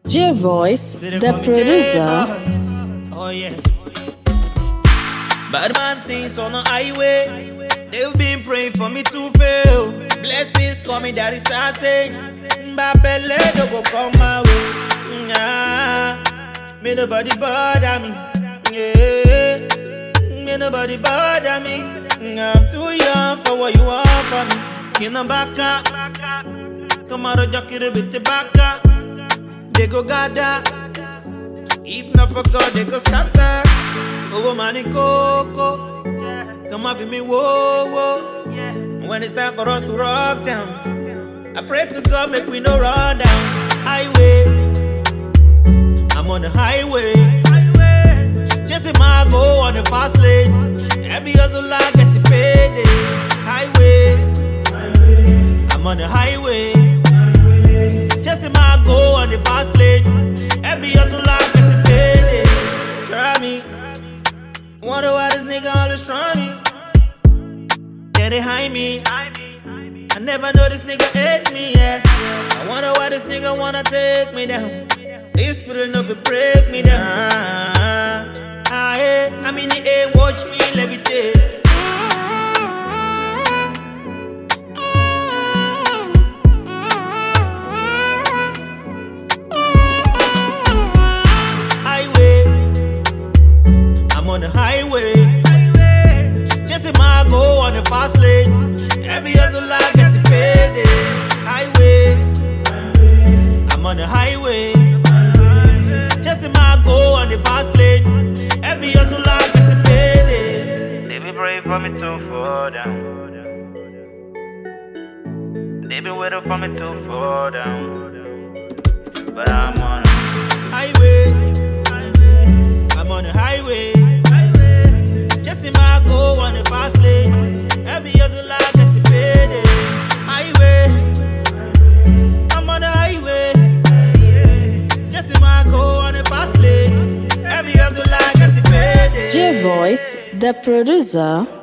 J-Voice, the producer. Oh yeah. Bad man things on the highway. They've been praying for me to fail. Blessings coming, that is certain. Babele don't go come my way. Nah, may nobody bother me. Yeah, may nobody bother me. I'm too young for what you want from me. Kina baka, come out of jockey bit baka. They go gather. If not for God, they go scatter. Oh, money coco. Come off me, whoa, whoa. When it's time for us to rock down, I pray to God, make we no run down. Highway, I'm on the highway. Chasing my goal on the fast lane. Every hustle I get to pay. Highway, I'm on the highway. Chasing my goal on the fast lane. Every hustle I get to pay. Try me. Wonder why this nigga always try me. Yeah, they hide me. I never know this nigga hate me, yeah. I wonder why this nigga wanna take me down. This feeling of it break me down. I'm in the air, watch me levitate. Highway, I'm on the highway. Chasing my goal on the fast lane. Every hustle I get to pay. Highway, I'm on the highway. Chasing my goal on the fast lane. Every hustle I get to pay. They be praying for me to fall down. They been waiting for me to fall down. But I'm on a highway. I'm on the highway. Chasing my goal on the fast lane. Every hustle I get to pay. Highway, I'm on the highway. Chasing my goal on the fast lane. Every hustle I get to pay. J-Voice, the producer.